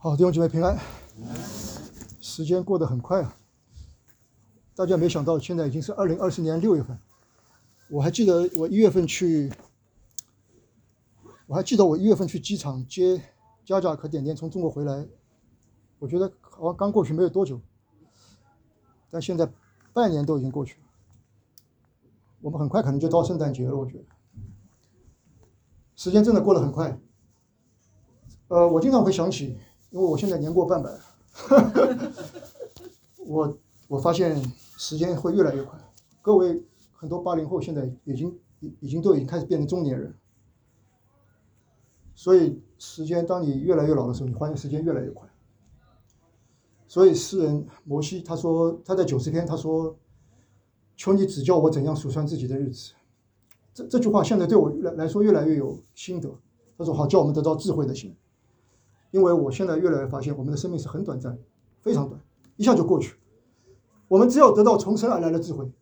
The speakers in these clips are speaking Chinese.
好，弟兄姐妹平安。时间过得很快啊，大家没想到现在已经是2020年6月份。我还记得我1月份去机场接佳佳和点点从中国回来，我觉得好像刚过去没有多久，但现在半年都已经过去了。我们很快可能就到圣诞节了，我觉得时间真的过得很快。我经常会想起，因为我现在年过半百，我发现时间会越来越快。各位很多80后现在已经开始变成中年人，所以时间当你越来越老的时候，你发现时间越来越快。所以诗人摩西他说，他在90篇他说：“求你指教我怎样数算自己的日子。”这句话现在对我来说越来越有心得。他说：“好，叫我们得到智慧的心。”因为我现在越来越发现，我们的生命是很短暂，非常短，一下就过去。我们只有得到从神而来的智慧，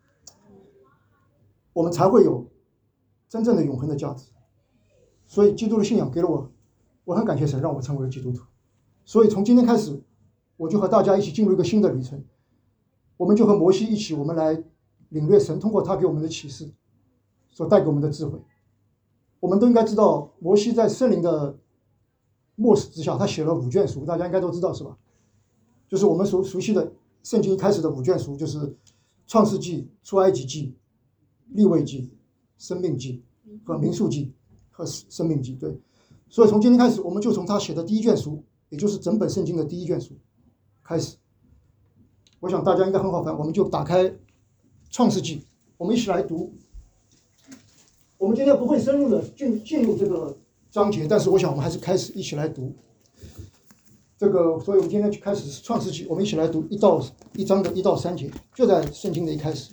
我们才会有真正的永恒的价值。所以基督的信仰给了我很感谢神让我成为基督徒。所以从今天开始，我就和大家一起进入一个新的旅程。我们就和摩西一起，我们来领略神通过他给我们的启示所带给我们的智慧。我们都应该知道，摩西在圣灵的默示之下，他写了5卷书，大家应该都知道是吧？就是我们熟悉的圣经一开始的5卷书，就是创世纪、出埃及记、利未记、申命记和民数记和申命记。对，所以从今天开始，我们就从他写的第1卷书，也就是整本圣经的第1卷书开始。我想大家应该很好办，我们就打开创世纪，我们一起来读。我们今天不会深入的进入这个章节，但是我想我们还是开始一起来读这个。所以我们今天就开始创世纪，我们一起来读1章的1到3节，就在圣经的一开始。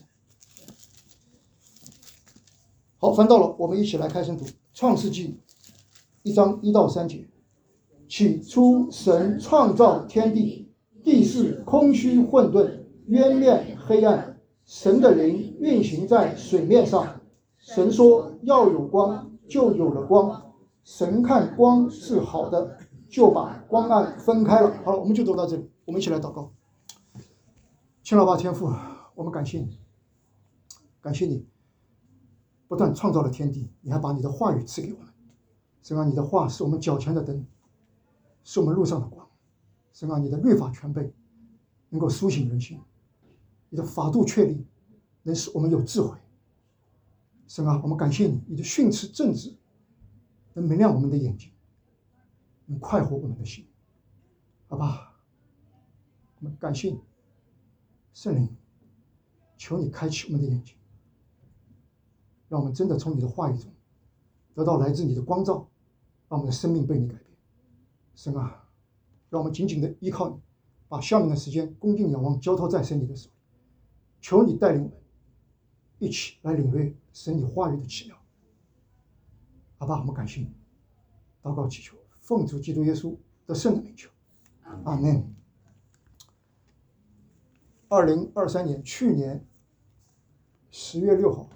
好，翻到了，我们一起来开始读创世纪1章1到3节。起初神创造天地，地是空虚混沌，渊面黑暗，神的灵运行在水面上。神说要有光，就有了光。神看光是好的，就把光暗分开了。好了，我们就读到这里，我们一起来祷告。亲老爸天父，我们感谢你，感谢你不但创造了天地，你还把你的话语赐给我们。神啊，你的话是我们脚前的灯，是我们路上的光。神啊，你的律法全备，能够苏醒人心，你的法度确立，能使我们有智慧。神啊，我们感谢你，你的训斥正直，能明亮我们的眼睛，能快活我们的心。好吧，我们感谢你，圣灵，求你开启我们的眼睛，让我们真的从你的话语中得到来自你的光照，让我们的生命被你改变。神啊，让我们紧紧的依靠你，把下面的时间恭敬仰望交托在神你的手里。求你带领我们一起来领略神你话语的奇妙。好吧，我们感谢你，祷告祈求，奉主基督耶稣的圣的名求，阿们。2023年去年10月6号，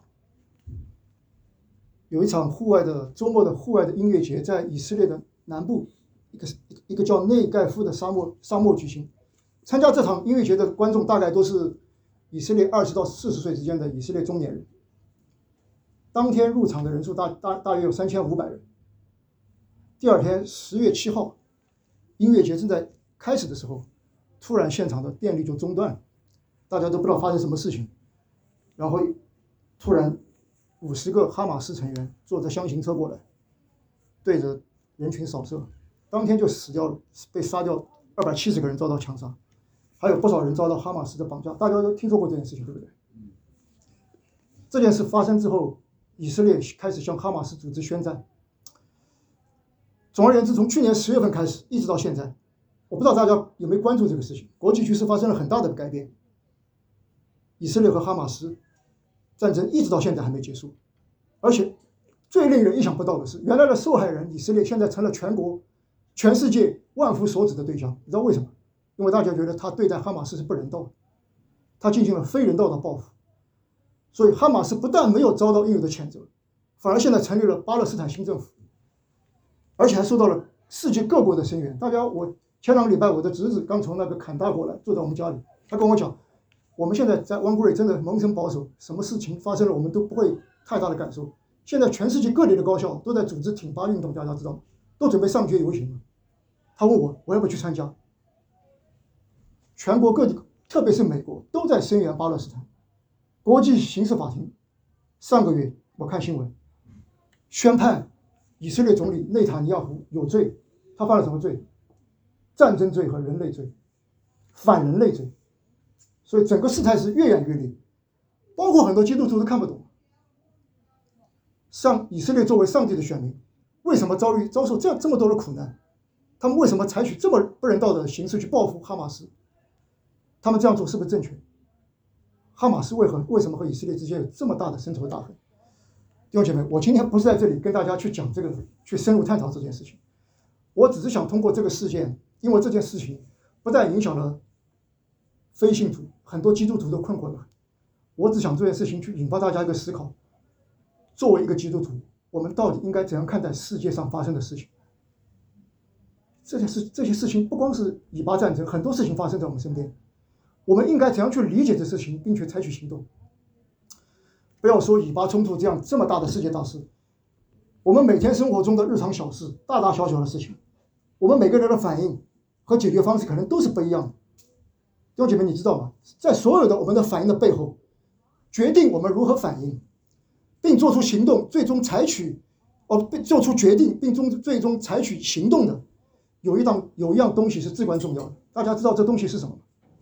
有一场周末的户外的音乐节，在以色列的南部一个叫内盖夫的沙漠举行。参加这场音乐节的观众大概都是以色列20到40岁之间的以色列中年人。当天入场的人数大约有3500人。第二天10月7号，音乐节正在开始的时候，突然现场的电力就中断了，大家都不知道发生什么事情。然后突然50个哈马斯成员坐着箱型车过来，对着人群扫射，当天就死掉了，被杀掉270个人，遭到枪杀，还有不少人遭到哈马斯的绑架。大家都听说过这件事情，对不对？这件事发生之后，以色列开始向哈马斯组织宣战。总而言之，从去年10月份开始一直到现在，我不知道大家有没有关注这个事情，国际局势发生了很大的改变。以色列和哈马斯战争一直到现在还没结束，而且最令人意想不到的是，原来的受害人以色列现在成了全世界万夫所指的对象。你知道为什么？因为大家觉得他对待哈马斯是不人道的，他进行了非人道的报复。所以哈马斯不但没有遭到应有的谴责，反而现在成立了巴勒斯坦新政府，而且还受到了世界各国的声援。大家，我前2个礼拜，我的侄子刚从那个坎大过来，坐在我们家里，他跟我讲，我们现在在One Gray真的萌生保守，什么事情发生了我们都不会太大的感受。现在全世界各地的高校都在组织挺巴运动，大家知道吗？都准备上街游行了。他问我要不要去参加？全国各地，特别是美国，都在声援巴勒斯坦。国际刑事法庭上个月我看新闻，宣判以色列总理内塔尼亚胡有罪。他犯了什么罪？战争罪和人类罪，反人类罪。所以整个事态是越演越烈，包括很多基督徒都看不懂。以色列作为上帝的选民，为什么遭受这么多的苦难？他们为什么采取这么不人道的形式去报复哈马斯？他们这样做是不是正确？哈马斯为什么和以色列之间有这么大的深仇大恨？弟兄姐妹，我今天不是在这里跟大家去讲这个，去深入探讨这件事情。我只是想通过这个事件，因为这件事情不但影响了非信徒，很多基督徒都困惑了。我只想这件事情去引发大家一个思考：作为一个基督徒，我们到底应该怎样看待世界上发生的事情？这些事情不光是以巴战争，很多事情发生在我们身边，我们应该怎样去理解这事情，并且采取行动？不要说以巴冲突这么大的世界大事，我们每天生活中的日常小事，大大小小的事情，我们每个人的反应和解决方式可能都是不一样的。弟兄姐妹，你知道吗？在所有的我们的反应的背后，决定我们如何反应，并做出行动，最终做出决定，并最终采取行动的，有一样东西是至关重要的。大家知道这东西是什么吗？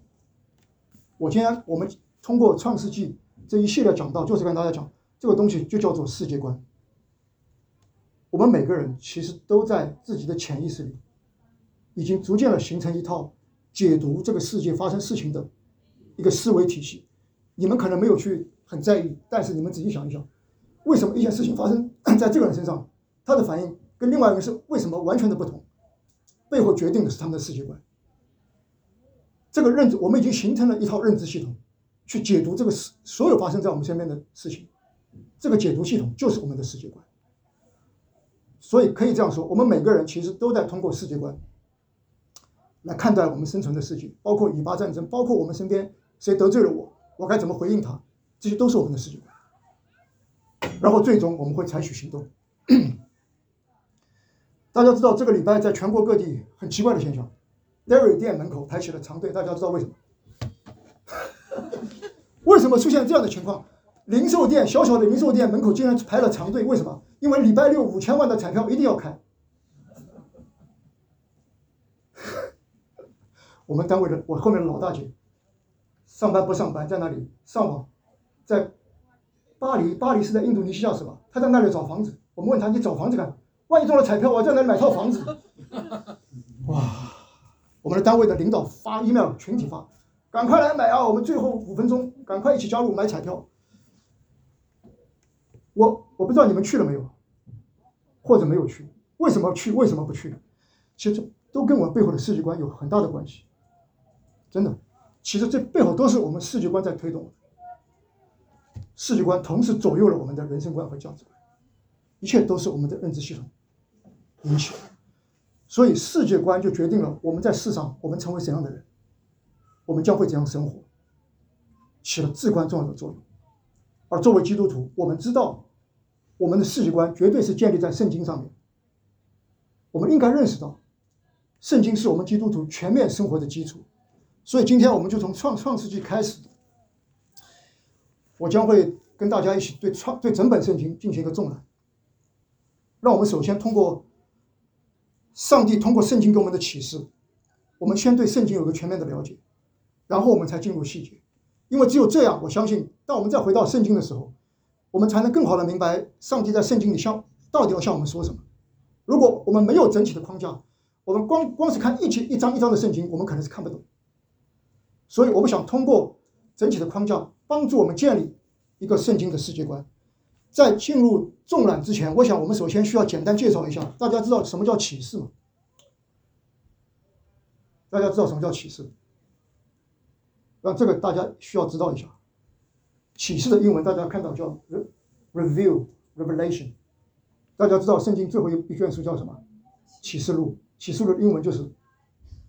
我们通过创世纪这一系列讲到，就是跟大家讲，这个东西就叫做世界观。我们每个人其实都在自己的潜意识里，已经逐渐的形成一套解读这个世界发生事情的一个思维体系。你们可能没有去很在意，但是你们仔细想一想，为什么一件事情发生在这个人身上，他的反应跟另外一个人是为什么完全的不同？背后决定的是他们的世界观。这个认知，我们已经形成了一套认知系统，去解读这个所有发生在我们身边的事情。这个解读系统就是我们的世界观。所以可以这样说，我们每个人其实都在通过世界观来看待我们生存的世界，包括以巴战争，包括我们身边谁得罪了我该怎么回应他，这些都是我们的世界观。然后最终我们会采取行动。大家知道这个礼拜在全国各地很奇怪的现象，Dairy 店门口排起了长队，大家知道为什么？为什么出现这样的情况？小小的零售店门口竟然排了长队，为什么？因为礼拜六5000万的彩票一定要开。我们单位的我后面的老大姐，上班不上班，在那里上网，在巴黎是在印度尼西亚是吧？她在那里找房子，我们问她你找房子干嘛？万一中了彩票，我在那里买套房子。哇！我们的单位的领导发 email 群体发，赶快来买啊！我们最后5分钟，赶快一起加入买彩票。我不知道你们去了没有，或者没有去，为什么去，为什么不去？其实都跟我背后的世界观有很大的关系，真的。其实这背后都是我们世界观在推动，世界观同时左右了我们的人生观和价值观，一切都是我们的认知系统引起的。所以世界观就决定了我们在世上我们成为怎样的人，我们将会怎样生活，起了至关重要的作用。而作为基督徒，我们知道我们的世界观绝对是建立在圣经上面。我们应该认识到，圣经是我们基督徒全面生活的基础。所以今天我们就从创世纪开始，我将会跟大家一起对整本圣经进行一个纵览。让我们首先通过上帝通过圣经给我们的启示，我们先对圣经有个全面的了解，然后我们才进入细节。因为只有这样，我相信当我们再回到圣经的时候，我们才能更好的明白上帝在圣经里到底要向我们说什么。如果我们没有整体的框架，我们光是看一章一章的圣经，我们可能是看不懂。所以我们想通过整体的框架帮助我们建立一个圣经的世界观。在进入纵览之前，我想我们首先需要简单介绍一下，大家知道什么叫启示吗？大家知道什么叫启示？让这个大家需要知道一下。启示的英文大家看到叫 Revelation。大家知道圣经最后一卷书叫什么？启示录。启示录的英文就是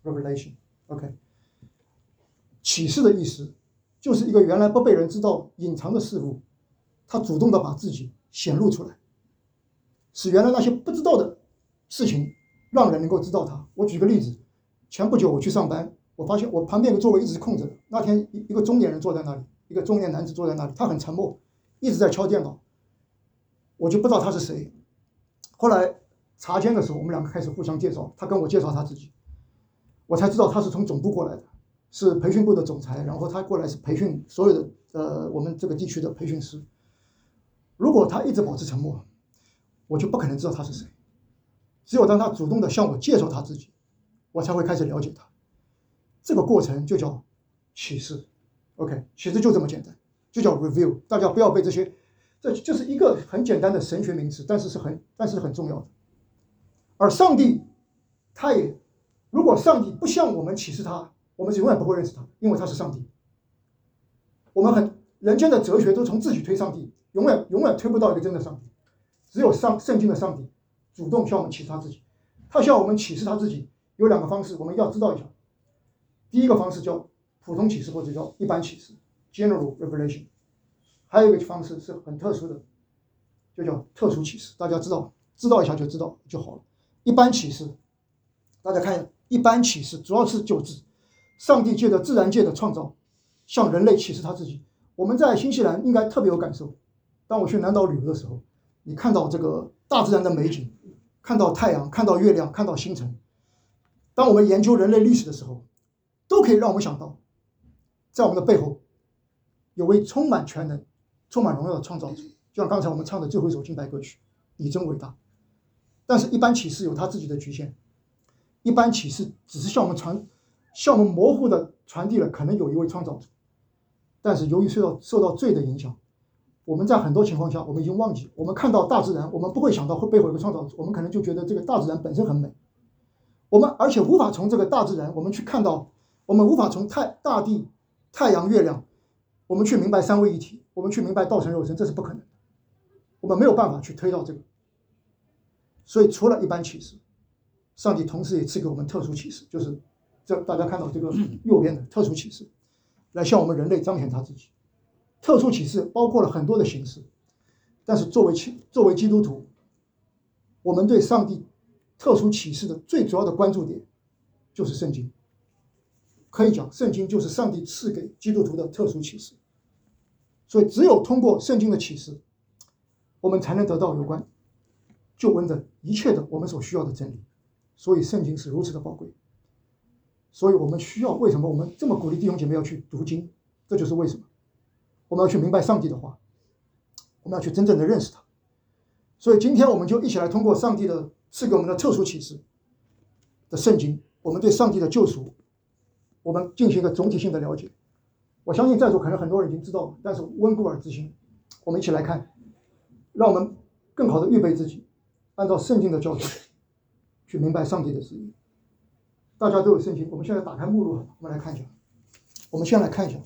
revelation。OK， 启示的意思就是一个原来不被人知道、隐藏的事物，他主动的把自己显露出来，使原来那些不知道的事情让人能够知道它。我举个例子，前不久我去上班，我发现我旁边的座位一直是空着的。那天一个中年人坐在那里，一个中年男子坐在那里，他很沉默，一直在敲电脑，我就不知道他是谁。后来茶间的时候，我们两个开始互相介绍，他跟我介绍他自己，我才知道他是从总部过来的，是培训部的总裁，然后他过来是培训所有的我们这个地区的培训师。如果他一直保持沉默，我就不可能知道他是谁。只有当他主动的向我介绍他自己，我才会开始了解他。这个过程就叫启示。OK， 启示就这么简单，就叫 reveal。大家不要被这些，这就是一个很简单的神学名词，但是很重要的。而上帝，如果上帝不向我们启示他，我们是永远不会认识他，因为他是上帝。我们人间的哲学都从自己推上帝，永远推不到一个真的上帝。只有圣经的上帝主动向我们启示他自己。他向我们启示他自己有两个方式，我们要知道一下。第一个方式叫普通启示，或者叫一般启示 （general revelation）。还有一个方式是很特殊的，就叫特殊启示。大家知道一下就知道就好了。一般启示，大家看一下，一般启示主要是就指上帝借着自然界的创造，向人类启示他自己。我们在新西兰应该特别有感受。当我去南岛旅游的时候，你看到这个大自然的美景，看到太阳，看到月亮，看到星辰。当我们研究人类历史的时候，都可以让我们想到，在我们的背后有位充满全能、充满荣耀的创造主。就像刚才我们唱的最后一首敬拜歌曲，你真伟大。但是一般启示有它自己的局限，一般启示只是向我们模糊的传递了可能有一位创造主，但是由于受到罪的影响，我们在很多情况下我们已经忘记，我们看到大自然，我们不会想到背后有个创造主，我们可能就觉得这个大自然本身很美，而且无法从这个大自然我们去看到，我们无法从大地、太阳、月亮，我们去明白三位一体，我们去明白道成肉身，这是不可能的，我们没有办法去推到这个。所以除了一般启示，上帝同时也赐给我们特殊启示，就是大家看到这个右边的特殊启示，来向我们人类彰显他自己。特殊启示包括了很多的形式，但是作为基督徒，我们对上帝特殊启示的最主要的关注点就是圣经。可以讲，圣经就是上帝赐给基督徒的特殊启示。所以只有通过圣经的启示，我们才能得到有关救恩的一切的我们所需要的真理。所以圣经是如此的宝贵。所以我们为什么我们这么鼓励弟兄姐妹要去读经？这就是为什么我们要去明白上帝的话，我们要去真正的认识他。所以今天我们就一起来通过上帝的赐给我们的特殊启示的圣经，我们对上帝的救赎，我们进行一个总体性的了解。我相信在座可能很多人已经知道了，但是温故而知新，我们一起来看，让我们更好的预备自己，按照圣经的教导去明白上帝的旨意。大家都有圣经，我们现在打开目录，我们来看一下。我们先来看一下，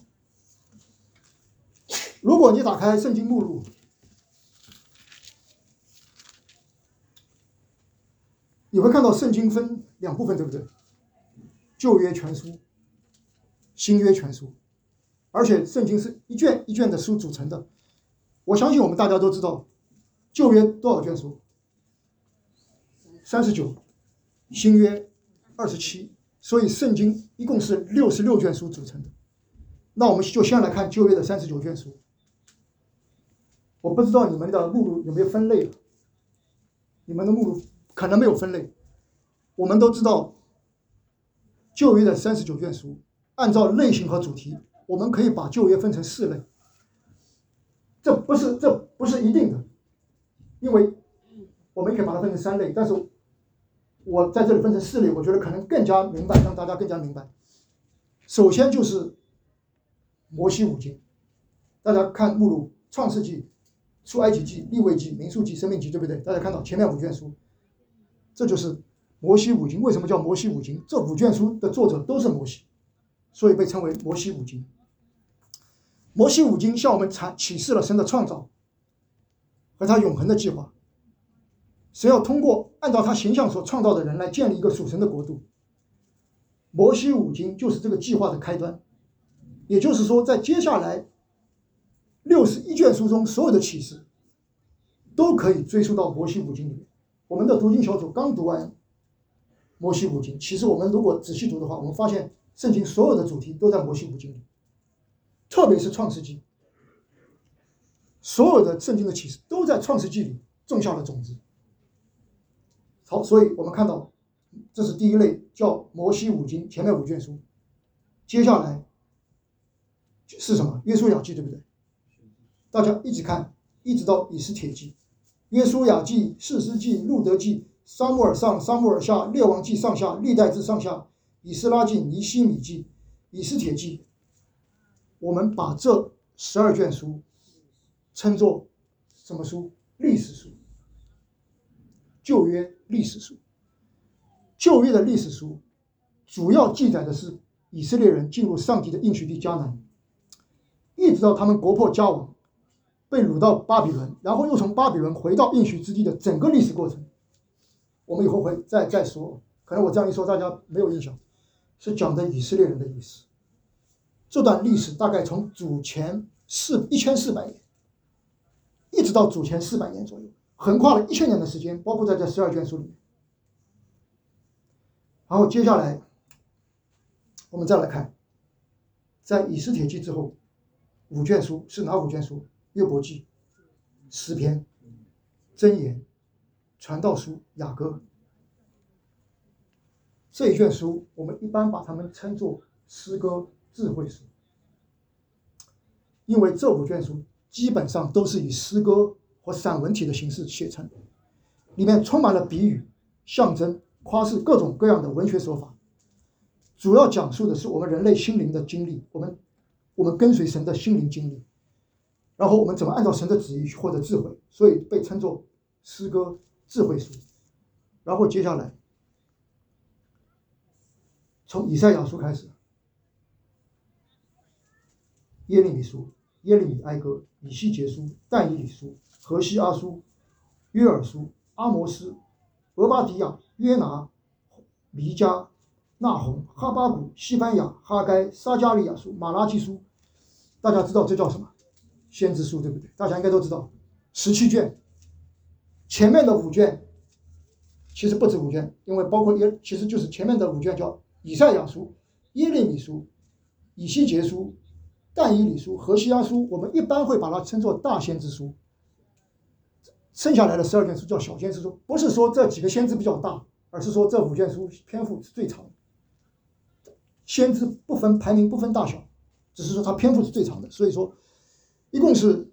如果你打开圣经目录，你会看到圣经分两部分，对不对？旧约全书、新约全书，而且圣经是一卷一卷的书组成的。我相信我们大家都知道，旧约多少卷书？39，新约27，所以圣经一共是66卷书组成的。那我们就先来看旧约的39卷书。我不知道你们的目录有没有分类，你们的目录可能没有分类。我们都知道旧约的39卷书，按照类型和主题，我们可以把旧约分成4类。这不是一定的，因为我们也可以把它分成3类，但是我在这里分成4类，我觉得可能更加明白，让大家更加明白。首先就是摩西五经，大家看目录：创世纪、出埃及记、利未记、民数记、申命记，对不对？大家看到前面5卷书，这就是摩西五经。为什么叫摩西五经？这5卷书的作者都是摩西，所以被称为摩西五经。摩西五经向我们启示了神的创造和他永恒的计划。神要通过按照他形象所创造的人来建立一个属神的国度。 摩西五经就是这个计划的开端。也就是说，在接下来61卷书中，所有的启示都可以追溯到摩西五经里面。我们的读经小组刚读完摩西五经，其实我们如果仔细读的话，我们发现圣经所有的主题都在摩西五经里，特别是创世纪，所有的圣经的启示都在创世纪里种下了种子。好，所以我们看到这是第一类，叫摩西五经前面5卷书。接下来是什么？约书亚记，对不对？大家一直看，一直到以斯帖记、约书亚记、士师记、路德记、撒母耳上、撒母耳下、列王记上下、历代志上下、以斯拉记、尼希米记、以斯帖记。我们把这12卷书称作什么书？历史书。旧约历史书。旧约的历史书主要记载的是以色列人进入上帝的应许地迦南，一直到他们国破家亡，被掳到巴比伦，然后又从巴比伦回到应许之地的整个历史过程。我们以后会再说，可能我这样一说大家没有印象，是讲的以色列人的历史。这段历史大概从主前1400年一直到主前400年左右，横跨了1000年的时间，包括在这12卷书里面。然后接下来我们再来看，在以斯帖记之后5卷书是哪5卷书？约伯记、诗篇、箴言、传道书、雅歌。这一卷书我们一般把它们称作诗歌智慧书，因为这5卷书基本上都是以诗歌或散文体的形式写成，里面充满了比喻、象征、夸饰各种各样的文学手法，主要讲述的是我们人类心灵的经历，我们跟随神的心灵经历，然后我们怎么按照神的旨意去获得智慧，所以被称作诗歌智慧书。然后接下来从以赛亚书开始，耶利米书、耶利米哀歌、以西结书、但以理书、何西阿书、约珥书、阿摩斯、俄巴底亚、约拿、弥迦、纳鸿、哈巴谷、西番雅、哈该、撒加利亚书、马拉基书。大家知道这叫什么？先知书，对不对？大家应该都知道，17卷，前面的5卷其实不止5卷，因为包括其实就是前面的5卷叫以赛亚书、耶利米书、以西结书、但以理书、何西阿书，我们一般会把它称作大先知书。剩下来的12卷书叫小先知书，不是说这几个先知比较大，而是说这5卷书篇幅是最长的。先知不分排名，不分大小，只是说它篇幅是最长的。所以说一共是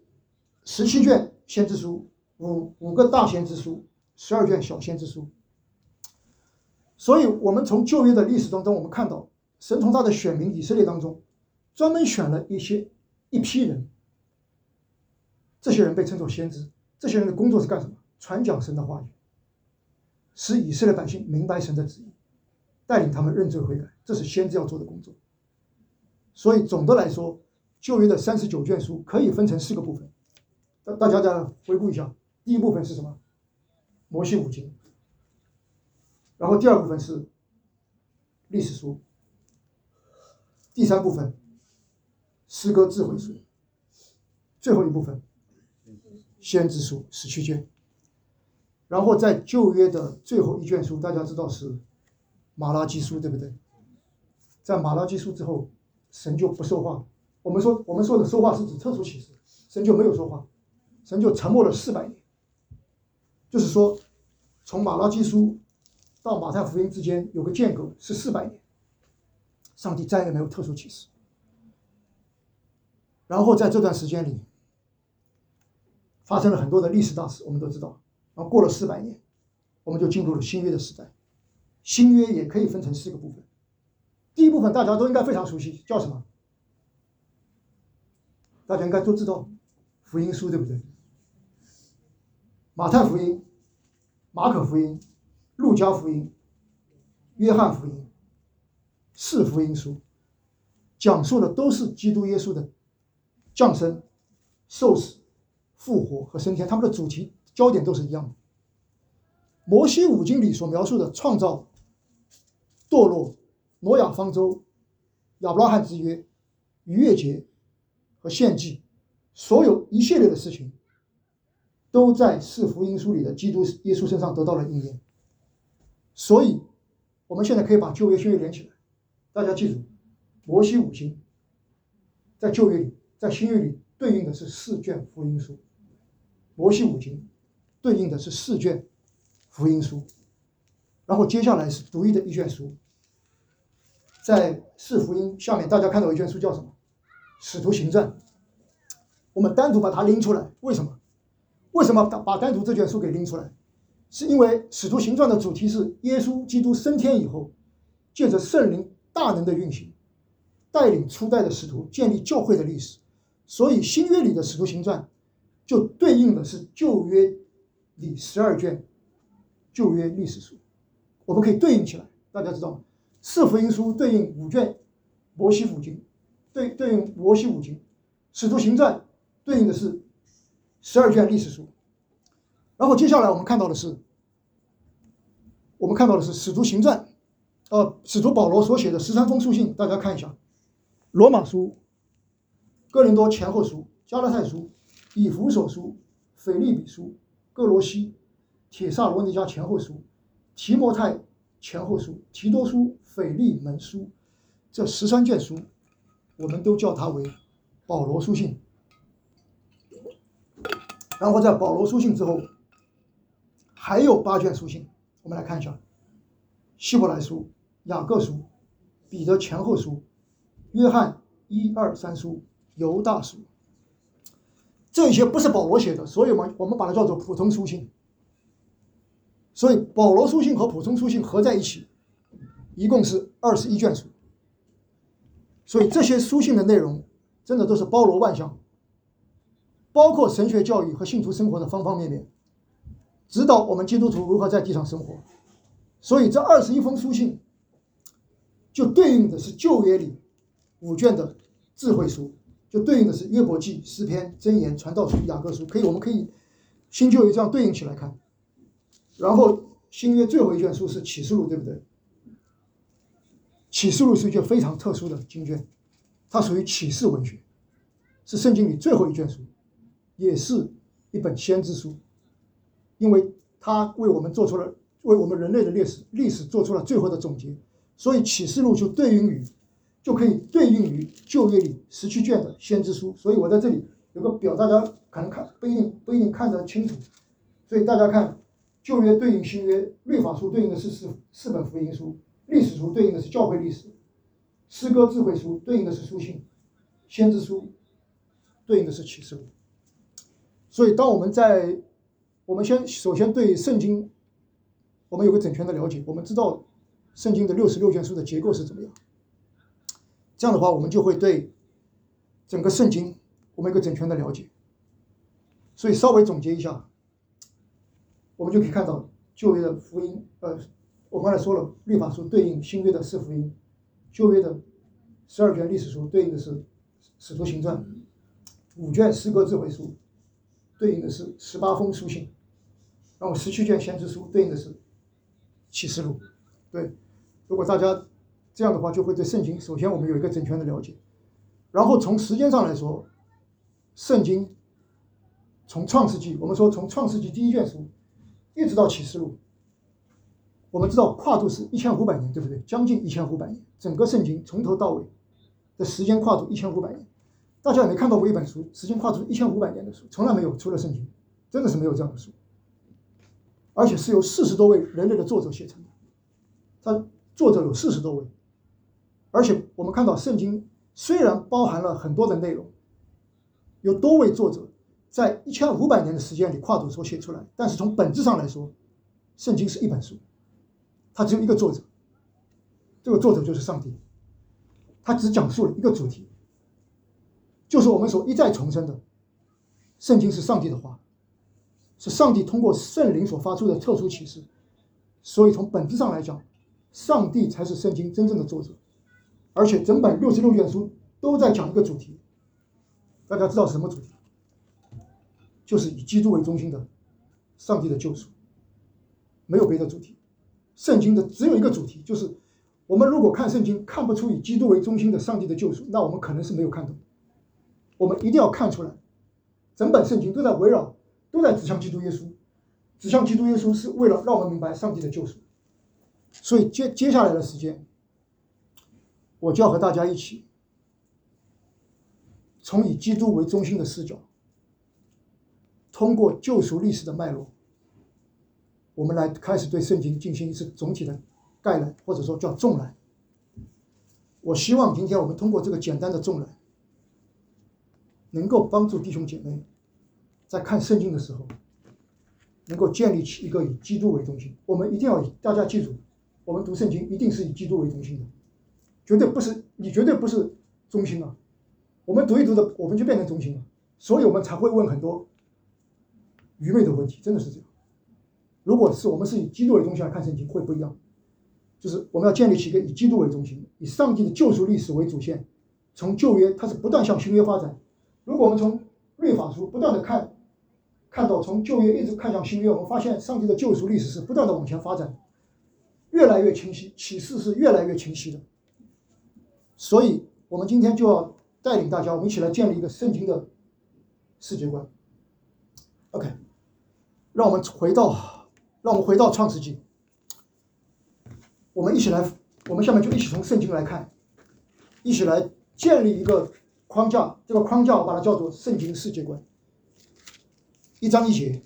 17卷先知书，5个大先知书，12卷小先知书。所以我们从旧约的历史当中，我们看到神从他的选民以色列当中专门选了一批人，这些人被称作先知。这些人的工作是干什么？传讲神的话语，使以色列百姓明白神的旨意，带领他们认罪悔改，这是先知要做的工作。所以总的来说，旧约的39卷书可以分成4个部分，大家再回顾一下。第一部分是什么？摩西五经。然后第二部分是历史书，第3部分诗歌智慧书，最后一部分先知书17卷。然后在旧约的最后一卷书，大家知道是马拉基书，对不对？在马拉基书之后，神就不说话。我们说的说话是指特殊启示，神就没有说话，神就沉默了400年。就是说，从马拉基书到马太福音之间有个间隔是400年，上帝再也没有特殊启示。然后在这段时间里，发生了很多的历史大事，我们都知道。然后过了400年，我们就进入了新约的时代。新约也可以分成4个部分。第一部分大家都应该非常熟悉，叫什么？大家应该都知道，福音书，对不对？马太福音、马可福音、路加福音、约翰福音，4福音书，讲述的都是基督耶稣的降生、受死、复活和升天，他们的主题焦点都是一样的。摩西五经里所描述的创造、堕落、 挪亚方舟、亚伯拉罕之约、逾越节和献祭，所有一系列的事情，都在四福音书里的基督耶稣身上得到了应验。所以，我们现在可以把旧约新约连起来。大家记住，摩西五经在旧约里，在新约里对应的是4卷福音书。摩西五经对应的是4卷福音书，然后接下来是独一的一卷书。在4福音下面，大家看到有一卷书叫什么？使徒行传。我们单独把它拎出来，为什么？为什么把单独这卷书给拎出来？是因为使徒行传的主题是耶稣基督升天以后，借着圣灵大能的运行，带领初代的使徒建立教会的历史。所以新约里的使徒行传就对应的是旧约里12卷旧约历史书，我们可以对应起来。大家知道吗？4福音书对应5卷摩西五经，对应摩西五经，使徒行传对应的是12卷历史书。然后接下来我们看到的是使徒行传，使徒保罗所写的13封书信，大家看一下：罗马书、哥林多前后书、加拉太书、以弗所书、腓立比书、哥罗西、帖撒罗尼迦前后书、提摩太前后书、提多书、腓利门书，这13卷书，我们都叫它为保罗书信。然后在保罗书信之后，还有8卷书信，我们来看一下：希伯来书、雅各书、彼得前后书、约翰1、2、3书、犹大书。这些不是保罗写的，所以我们把它叫做普通书信。所以保罗书信和普通书信合在一起，一共是21卷书。所以这些书信的内容真的都是包罗万象，包括神学教育和信徒生活的方方面面，指导我们基督徒如何在地上生活。所以这21封书信就对应的是旧约里5卷的智慧书，就对应的是约伯记、诗篇、箴言、传道书、雅各书。我们可以新旧约这样对应起来看。然后新约最后一卷书是启示录，对不对？启示录是一卷非常特殊的经卷，它属于启示文学，是圣经里最后一卷书，也是一本先知书，因为它为我们人类的历史做出了最后的总结。所以启示录就可以对应于旧约里17卷的先知书。所以我在这里有个表，大家可能不一定看得清楚。所以大家看，旧约对应新约，律法书对应的是四本福音书，历史书对应的是教会历史，诗歌智慧书对应的是书信，先知书对应的是启示录。所以当我们首先对圣经我们有个整全的了解，我们知道圣经的66卷书的结构是怎么样，这样的话我们就会对整个圣经我们有个整全的了解。所以稍微总结一下，我们就可以看到旧约的福音，我刚才说了，律法书对应新约的4福音，旧约的12卷历史书对应的是使徒行传，5卷诗歌智慧书对应的是18封书信，然后17卷先知书对应的是启示录。对，如果大家这样的话，就会对圣经首先我们有一个整全的了解。然后从时间上来说，圣经从创世纪，我们说从创世纪第1卷书一直到启示录，我们知道跨度是1500年，对不对？将近1500年，整个圣经从头到尾的时间跨度1500年。大家有没有看到过一本书时间跨度1500年的书？从来没有，除了圣经，真的是没有这样的书。而且是由40多位人类的作者写成的，它作者有40多位。而且我们看到圣经虽然包含了很多的内容，有多位作者在1500年的时间里跨度所写出来，但是从本质上来说，圣经是一本书，它只有一个作者，这个作者就是上帝，他只讲述了一个主题，就是我们所一再重申的，圣经是上帝的话，是上帝通过圣灵所发出的特殊启示。所以从本质上来讲，上帝才是圣经真正的作者。而且整本66卷书都在讲一个主题，大家知道是什么主题？就是以基督为中心的上帝的救赎，没有别的主题。圣经的只有一个主题，就是我们如果看圣经看不出以基督为中心的上帝的救赎，那我们可能是没有看懂。我们一定要看出来，整本圣经都在围绕，都在指向基督耶稣，指向基督耶稣是为了让我们明白上帝的救赎。所以接下来的时间，我就要和大家一起从以基督为中心的视角，通过救赎历史的脉络，我们来开始对圣经进行一次总体的概览，或者说叫纵览。我希望今天我们通过这个简单的纵览，能够帮助弟兄姐妹在看圣经的时候，能够建立起一个以基督为中心。我们一定要大家记住，我们读圣经一定是以基督为中心的，绝对不是你绝对不是中心啊。我们读一读的，我们就变成中心了，所以我们才会问很多愚昧的问题，真的是这样。如果是我们是以基督为中心来看圣经，会不一样。就是我们要建立起一个以基督为中心，以上帝的救赎历史为主线，从旧约它是不断向新约发展。如果我们从律法书不断的看到从旧约一直看向新约，我们发现上帝的救赎历史是不断的往前发展，越来越清晰，启示是越来越清晰的。所以我们今天就要带领大家，我们一起来建立一个圣经的世界观。OK， 让我们回到创世纪。我们下面就一起从圣经来看，一起来建立一个框架。这个框架我把它叫做圣经世界观。1章1节，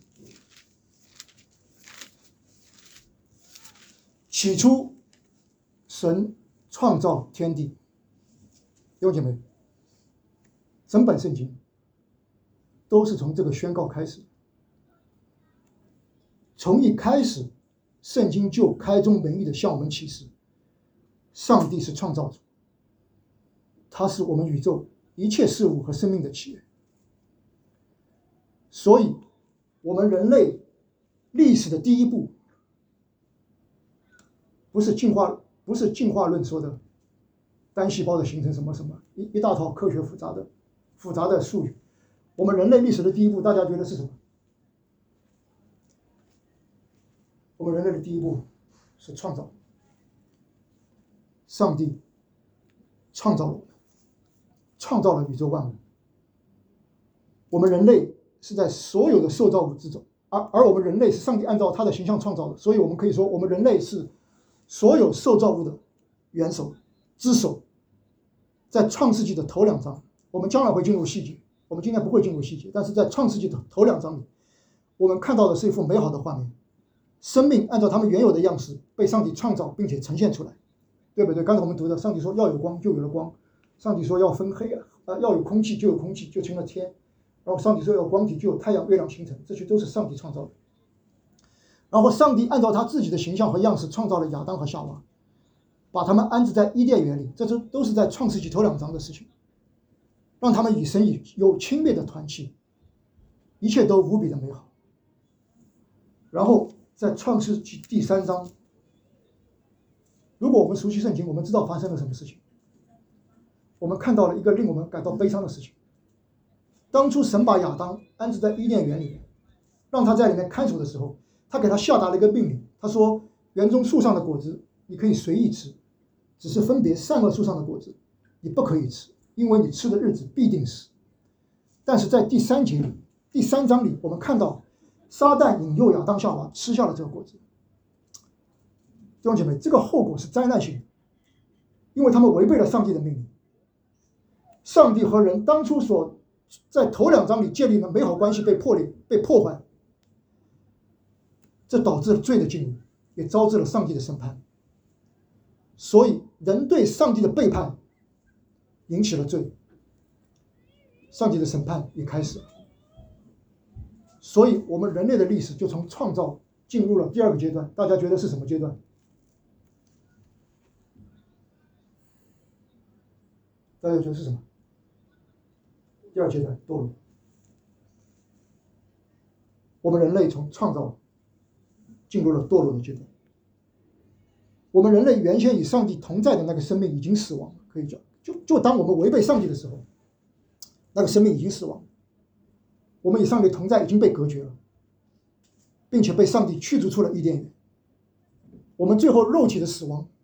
起初神创造天地。弟兄姐妹，整本圣经都是从这个宣告开始。从一开始，圣经就开宗明义的向我们启示，上帝是创造主，他是我们宇宙一切事物和生命的起源。所以我们人类历史的第一步，不是进化论说的单细胞的形成什么什么一大套科学复杂的术语。我们人类历史的第一步，大家觉得是什么？我们人类的第一步是创造。上帝创造了我们，创造了宇宙万物。我们人类是在所有的受造物之中，而我们人类是上帝按照他的形象创造的，所以我们可以说，我们人类是所有受造物的元首之首。在创世纪的头2章，我们将来会进入细节，我们今天不会进入细节，但是在创世纪的头2章里，我们看到的是一幅美好的画面。生命按照他们原有的样式被上帝创造并且呈现出来，对不对？刚才我们读的，上帝说要有光，就有了光；上帝说要分黑要有空气，就有空气，就成了天；然后上帝说要有光体，就有太阳、月亮、星辰，这些都是上帝创造的。然后上帝按照他自己的形象和样式创造了亚当和夏娃，把他们安置在伊甸园里，这都是在创世纪头2章的事情，让他们与神有亲密的团契，一切都无比的美好。然后在创世纪第3章，如果我们熟悉圣经，我们知道发生了什么事情。我们看到了一个令我们感到悲伤的事情。当初神把亚当安置在伊甸园里面，让他在里面看守的时候，他给他下达了一个命令，他说园中树上的果子你可以随意吃，只是分别善恶树上的果子你不可以吃，因为你吃的日子必定死。但是在第3章里，我们看到撒旦引诱亚当夏娃吃下了这个果子。弟兄姐妹，这个后果是灾难性的，因为他们违背了上帝的命令。上帝和人当初所在头2章里建立的美好关系被破裂、被破坏，这导致了罪的进入，也招致了上帝的审判。所以人对上帝的背叛引起了罪，上帝的审判也开始了。所以我们人类的历史就从创造进入了第2个阶段，大家觉得是什么阶段？大家觉得是什么？第2阶段，堕落。我们人类从创造进入了堕落的阶段。我们人类原先与上帝同在的那个生命已经死亡了，可以讲，就当我们违背上帝的时候，那个生命已经死亡了。我们与上帝同在已经被隔绝了，并且被上帝驱逐出了伊甸园。我们最后肉体的死亡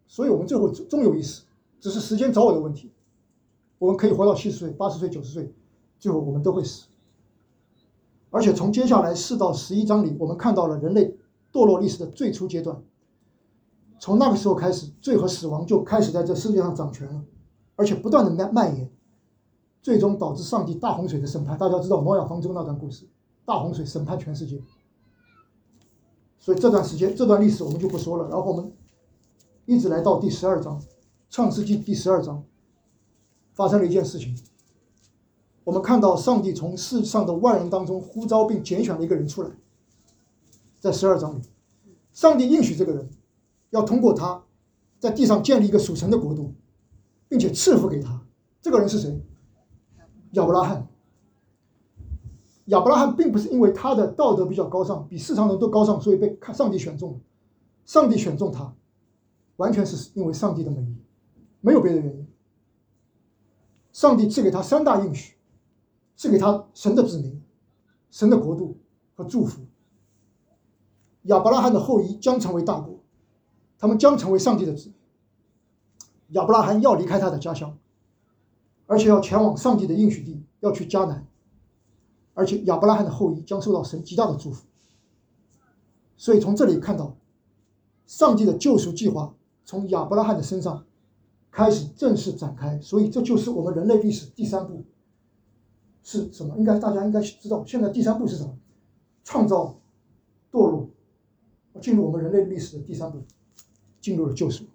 所以我们最后终有一死，只是时间早晚的问题。我们可以活到70岁、80岁、90岁，最后我们都会死。而且从接下来4到11章里，我们看到了人类堕落历史的最初阶段。从那个时候开始，罪和死亡就开始在这世界上掌权了，而且不断的蔓延，最终导致上帝大洪水的审判。大家知道挪亚方舟那段故事，大洪水审判全世界。所以这段时间、这段历史我们就不说了。然后我们一直来到第12章，创世纪第12章，发生了一件事情。我们看到上帝从世上的万人当中呼召并拣选了一个人出来，在12章里，上帝应许这个人要通过他在地上建立一个属神的国度，并且赐福给他。这个人是谁？亚伯拉罕。亚伯拉罕并不是因为他的道德比较高尚，比世上人都高尚，所以被上帝选中了。上帝选中他，完全是因为上帝的美意，没有别的原因。上帝赐给他3大应许，赐给他神的子民、神的国度和祝福。亚伯拉罕的后裔将成为大国，他们将成为上帝的子民。亚伯拉罕要离开他的家乡，而且要前往上帝的应许地，要去迦南。而且亚伯拉罕的后裔将受到神极大的祝福。所以从这里看到，上帝的救赎计划从亚伯拉罕的身上开始正式展开。所以这就是我们人类历史第3步是什么？大家应该知道，现在第3步是什么？创造、堕落，进入我们人类历史的第3步，进入了救赎。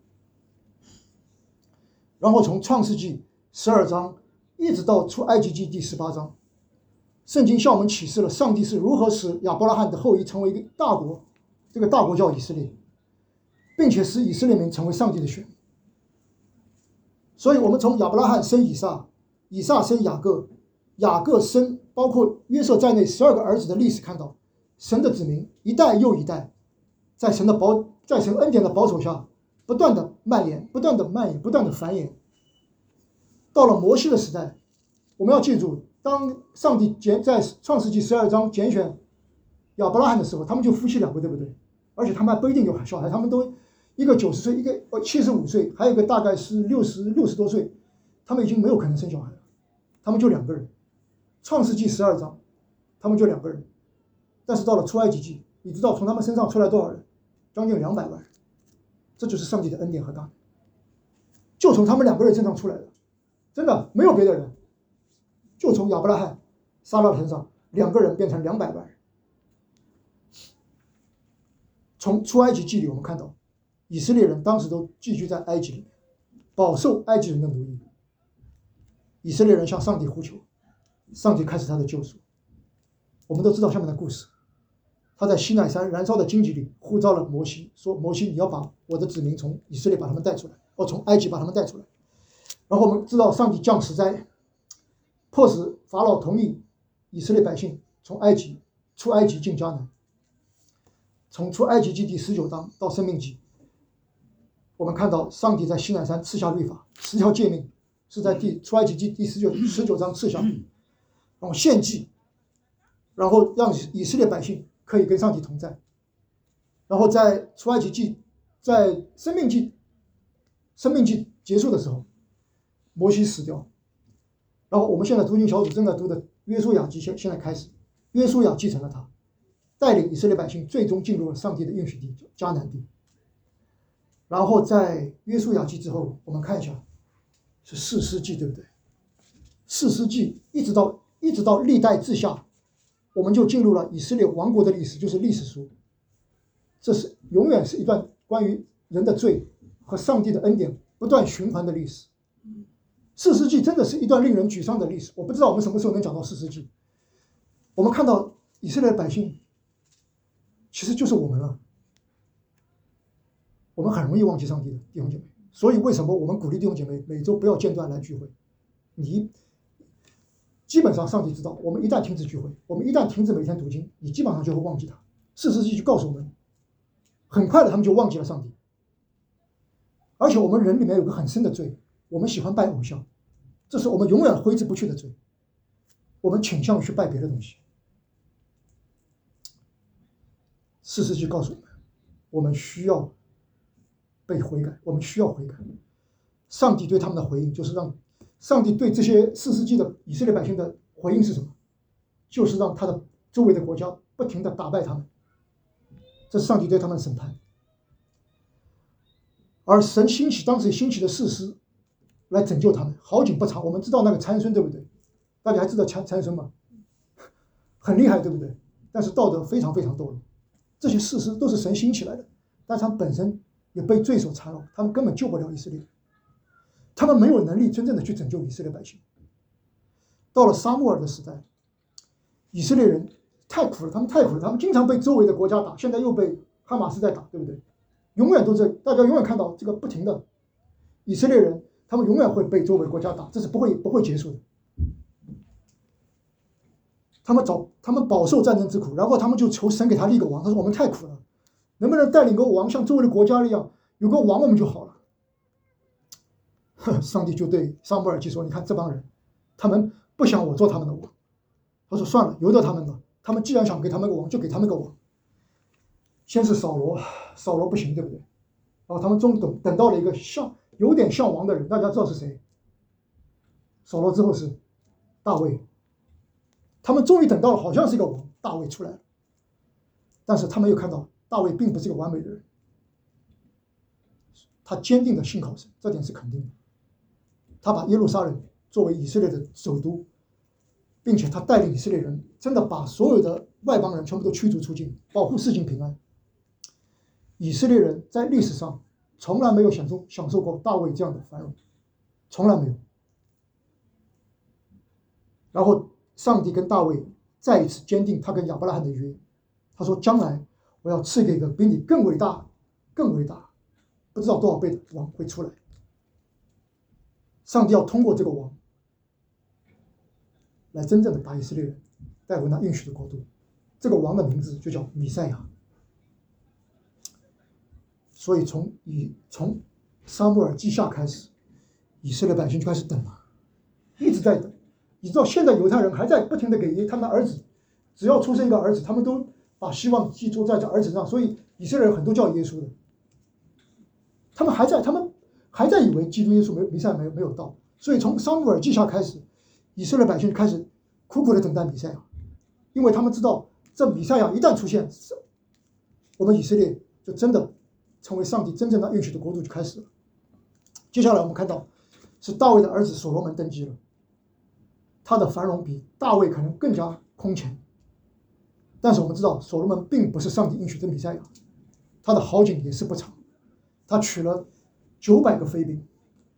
然后从创世纪12章一直到出埃及记第18章，圣经向我们启示了上帝是如何使亚伯拉罕的后裔成为一个大国，这个大国叫以色列，并且使以色列民成为上帝的选民。所以我们从亚伯拉罕生以撒，以撒生雅各，雅各生包括约瑟在内12个儿子的历史，看到神的子民一代又一代，在神恩典的保守下不断的蔓延，不断的繁衍。到了摩西的时代，我们要记住，当上帝在创世纪12章拣选亚伯拉罕的时候，他们就夫妻2个，对不对？而且他们还不一定有小孩，他们都一个90岁，一个75岁，还有一个大概是60多岁，他们已经没有可能生小孩了，他们就2个人。创世纪12章，他们就2个人。但是到了出埃及记，你知道从他们身上出来多少人？将近200万人。这就是上帝的恩典和大能，就从他们2个人身上出来的，真的没有别的人。就从亚伯拉罕、撒拉的身上，2个人变成200万人。从出埃及记里我们看到，以色列人当时都寄居在埃及里面，饱受埃及人的奴役。以色列人向上帝呼求，上帝开始他的救赎。我们都知道下面的故事，他在西奈山燃烧的荆棘里呼召了摩西，说：“摩西，你要把我的子民从以色列把他们带出来，从埃及把他们带出来。”然后我们知道上帝降十灾，迫使法老同意以色列百姓出埃及进迦南。从出埃及记第19章到申命记，我们看到上帝在西奈山赐下律法，10条诫命是在出埃及记第19章赐下，然后献祭，然后让以色列百姓可以跟上帝同在。然后在出埃及记，在申命记结束的时候，摩西死掉。然后我们现在读经小组正在读的约书亚记现在开始，约书亚继承了他，带领以色列百姓最终进入了上帝的应许地迦南地。然后在约书亚记之后，我们看一下是士师记，对不对？士师记一直到历代志下，我们就进入了以色列王国的历史，就是历史书。这是永远是一段关于人的罪和上帝的恩典不断循环的历史。士师记真的是一段令人沮丧的历史，我不知道我们什么时候能讲到士师记。我们看到以色列百姓其实就是我们了，我们很容易忘记上帝的弟兄姐妹。所以为什么我们鼓励弟兄姐妹每周不要间断来聚会？基本上上帝知道，我们一旦停止聚会，我们一旦停止每天读经，你基本上就会忘记他。士师记就告诉我们，很快的他们就忘记了上帝。而且我们人里面有个很深的罪，我们喜欢拜偶像，这是我们永远挥之不去的罪。我们倾向于去拜别的东西。士师记告诉我们，我们需要被悔改，我们需要悔改。上帝对他们的回应就是让上帝对这些4世纪的以色列百姓的回应是什么？就是让他的周围的国家不停地打败他们，这是上帝对他们的审判。而神当时兴起的士师来拯救他们。好景不长，我们知道那个参孙，对不对？大家还知道参孙吗？很厉害，对不对？但是道德非常非常堕落。这些士师都是神兴起来的，但是他们本身也被罪所缠绕，他们根本救不了以色列，他们没有能力真正的去拯救以色列百姓。到了撒母耳的时代，以色列人太苦了，他们经常被周围的国家打，现在又被哈马斯在打，对不对？永远都大家永远看到这个不停的以色列人，他们永远会被周围国家打，这是不会结束的。他们饱受战争之苦，然后他们就求神给他立个王。他说我们太苦了，能不能带领个王像周围的国家一样，有个王我们就好了。上帝就对撒母耳记说，你看这帮人，他们不想我做他们的王。他说算了，由得他们吧，他们既然想给他们个王，就给他们个王。先是扫罗不行，对不对？然后他们终于等到了一个有点像王的人，大家知道是谁？扫罗之后是大卫。他们终于等到了好像是一个王，大卫出来了。但是他们又看到大卫并不是一个完美的人，他坚定的信靠神，这点是肯定的。他把耶路撒冷作为以色列的首都，并且他带领以色列人真的把所有的外邦人全部都驱逐出境，保护世境平安。以色列人在历史上从来没有享受过大卫这样的繁荣，从来没有。然后上帝跟大卫再一次坚定他跟亚伯拉罕的约，他说将来我要赐给一个比你更伟大不知道多少倍的王会出来。上帝要通过这个王来真正的把以色列人带回那应许的国度。这个王的名字就叫弥赛亚。所以从撒母耳记下开始，以色列百姓就开始等了，一直在等。你知道现在犹太人还在不停的给他们的儿子，只要出生一个儿子，他们都把希望寄托在这儿子上，所以以色列人很多叫耶稣的。他们还在以为基督耶稣弥赛亚没有到，所以从撒母耳记下开始，以色列百姓开始苦苦的等待弥赛亚，因为他们知道这弥赛亚一旦出现，我们以色列就真的成为上帝真正的应许的国度就开始了。接下来我们看到是大卫的儿子所罗门登基了，他的繁荣比大卫可能更加空前，但是我们知道所罗门并不是上帝应许的弥赛亚，他的好景也是不长。他娶了900个妃嫔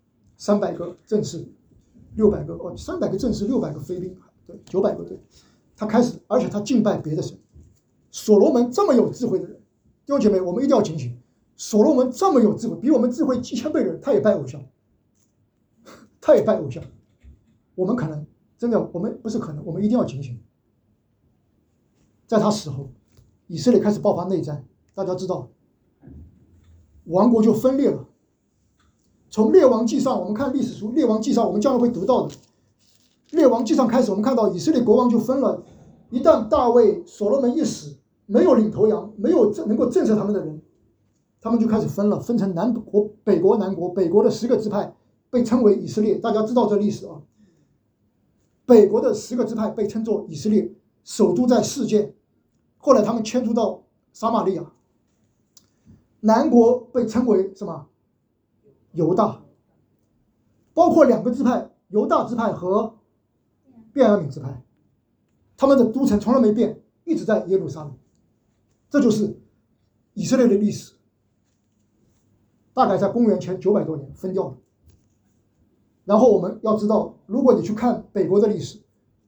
，300个正室，600个300个正室，600个妃嫔，对，900个对。他开始，而且他敬拜别的神。所罗门这么有智慧的人，弟兄姐妹，我们一定要警醒。所罗门这么有智慧，比我们智慧几千倍的人，他也拜偶像，他也拜偶像。我们可能真的，我们不是可能，我们一定要警醒。在他死后，以色列开始爆发内战，大家知道，王国就分裂了。从列王纪上，我们看历史书，列王纪上我们将来会读到的。列王纪上开始，我们看到以色列国王就分了。一旦大卫、所罗门一死，没有领头羊，没有能够震慑他们的人，他们就开始分了，分成南国、北国、南国。北国的10个支派被称为以色列，大家知道这历史啊。北国的10个支派被称作以色列，首都在示剑，后来他们迁都到撒玛利亚。南国被称为什么？犹大，包括2个支派，犹大支派和便雅悯支派，他们的都城从来没变，一直在耶路撒冷。这就是以色列的历史，大概在公元前900多年分掉了。然后我们要知道，如果你去看北国的历史，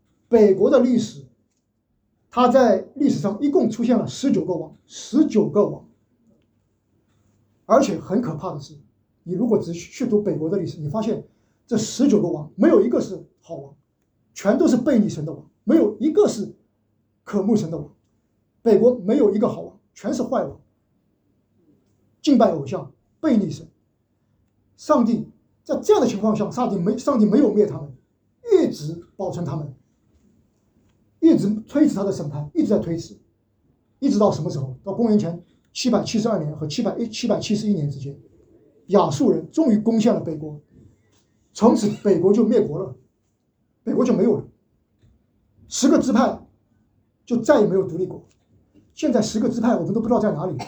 它在历史上一共出现了19个王，而且很可怕的是，你如果只去读北国的历史，你发现这19个王没有一个是好王，全都是背逆神的王，没有一个是渴慕神的王。北国没有一个好王，全是坏王，敬拜偶像，背逆神。上帝在这样的情况下，上帝没有灭他们，一直保存他们，一直推迟他的审判，一直在推迟，一直到什么时候？到公元前772年和771年之间， 亚述人终于攻陷了北国，从此北国就灭国了，北国就没有了，10个支派就再也没有独立过。现在10个支派我们都不知道在哪里，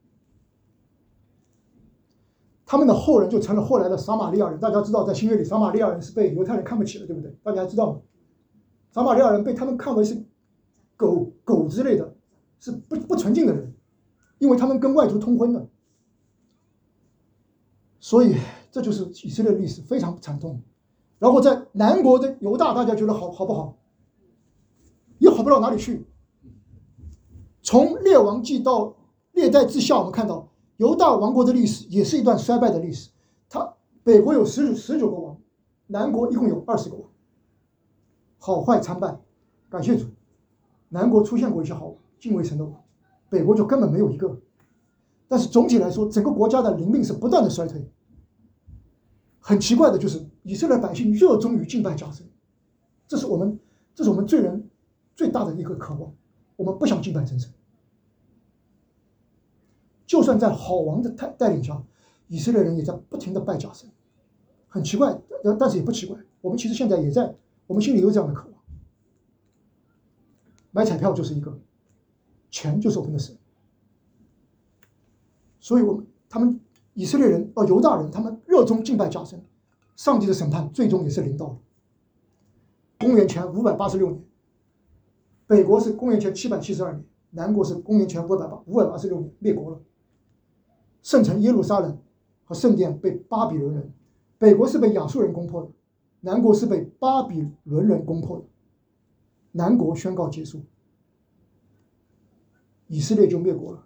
他们的后人就成了后来的撒玛利亚人。大家知道，在新约里，撒玛利亚人是被犹太人看不起的，对不对？大家还知道吗？撒玛利亚人被他们看为是狗之类的，是不纯净的人，因为他们跟外族通婚的。所以这就是以色列历史非常惨痛。然后在南国的犹大，大家觉得好不好？也好不到哪里去。从列王记到列代志下，我们看到犹大王国的历史也是一段衰败的历史。北国有19个王，南国一共有20个王，好坏参半。感谢主，南国出现过一些好敬畏神的王，北国就根本没有一个。但是总体来说，整个国家的灵命是不断的衰退。很奇怪的就是，以色列百姓热衷于敬拜假神，这是我们罪人最大的一个渴望。我们不想敬拜真神。就算在好王的带领下，以色列人也在不停的拜假神，很奇怪，但是也不奇怪。我们其实现在也在，我们心里有这样的渴望。买彩票就是一个，钱就是我们的神。所以他们以色列人犹大人，他们热衷敬拜假神，上帝的审判最终也是临到了。公元前586年，北国是公元前772年，南国是公元前586年灭国了。圣城耶路撒冷和圣殿被巴比伦人，北国是被亚述人攻破的，南国是被巴比伦人攻破的。南国宣告结束，以色列就灭国了。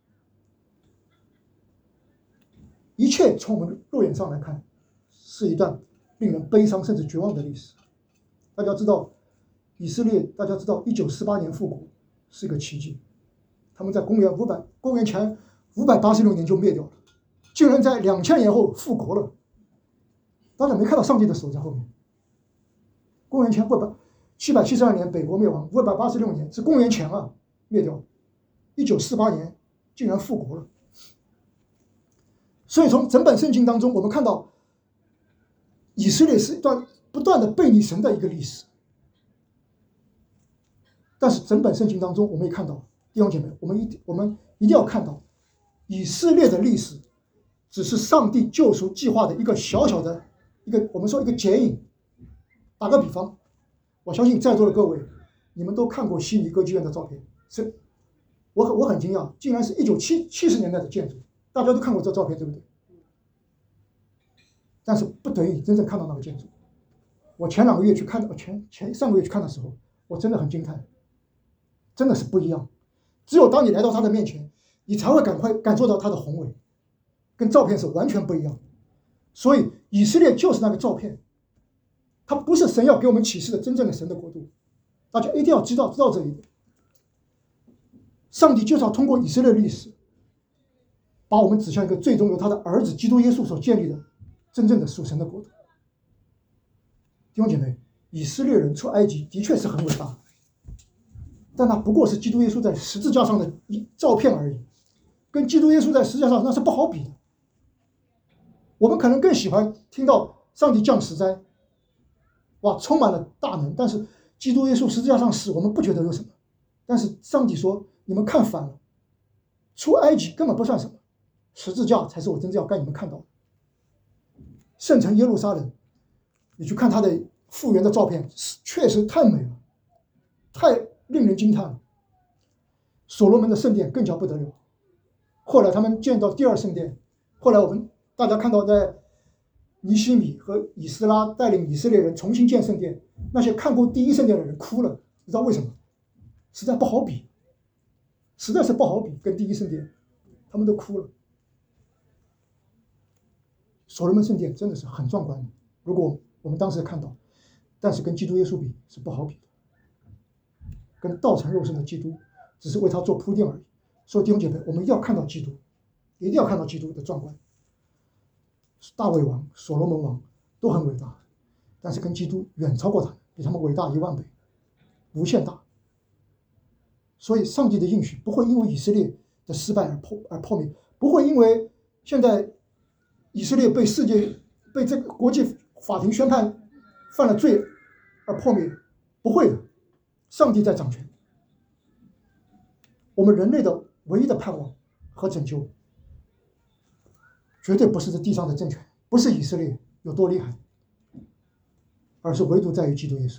一切从我们肉眼上来看，是一段令人悲伤甚至绝望的历史。大家知道，以色列，大家知道1948年复国是一个奇迹。他们在公元前586年就灭掉了，竟然在2000年后复国了。大家没看到上帝的手在后面。公元前772年北国灭亡，586年是公元前灭掉，1948年竟然复国了。所以从整本圣经当中，我们看到以色列是一段不断的背逆神的一个历史。但是整本圣经当中，我们也看到，弟兄姐妹，我们一定要看到，以色列的历史只是上帝救赎计划的一个小小的我们说一个剪影。打个比方，我相信在座的各位，你们都看过悉尼歌剧院的照片，我很惊讶，竟然是1970年代的建筑。大家都看过这照片，对不对？但是不等于真正看到那个建筑。我前2个月去看，前3个月去看的时候，我真的很惊叹，真的是不一样。只有当你来到他的面前，你才会感受到他的宏伟，跟照片是完全不一样。所以以色列就是那个照片，它不是神要给我们启示的真正的神的国度。大家一定要知道这一点。上帝就是要通过以色列历史，把我们指向一个最终由他的儿子基督耶稣所建立的真正的属神的国度。弟兄姐妹，以色列人出埃及的确是很伟大，但那不过是基督耶稣在十字架上的照片而已，跟基督耶稣在十字架上那是不好比的。我们可能更喜欢听到上帝降十灾，哇，充满了大能，但是基督耶稣十字架上死，我们不觉得有什么。但是上帝说，你们看反了，出埃及根本不算什么，十字架才是我真正要带你们看到的。圣城耶路撒冷，你去看它的复原的照片，确实太美了，太令人惊叹了。所罗门的圣殿更加不得了。后来他们建造第2圣殿，后来大家看到在尼希米和以斯拉带领以色列人重新建圣殿，那些看过第1圣殿的人哭了，你知道为什么？实在不好比，实在是不好比，跟第1圣殿，他们都哭了。所罗门圣殿真的是很壮观的，如果我们当时看到，但是跟基督耶稣比是不好比的，跟道成肉身的基督只是为他做铺垫而已。所以弟兄姐妹，我们一定要看到基督，一定要看到基督的壮观。大卫王、所罗门王都很伟大，但是跟基督远超过他们，比他们伟大1万倍，无限大。所以上帝的应许不会因为以色列的失败而破灭，不会因为现在以色列被这个国际法庭宣判犯了罪而破灭？不会的，上帝在掌权。我们人类的唯一的盼望和拯救，绝对不是这地上的政权，不是以色列有多厉害，而是唯独在于基督耶稣。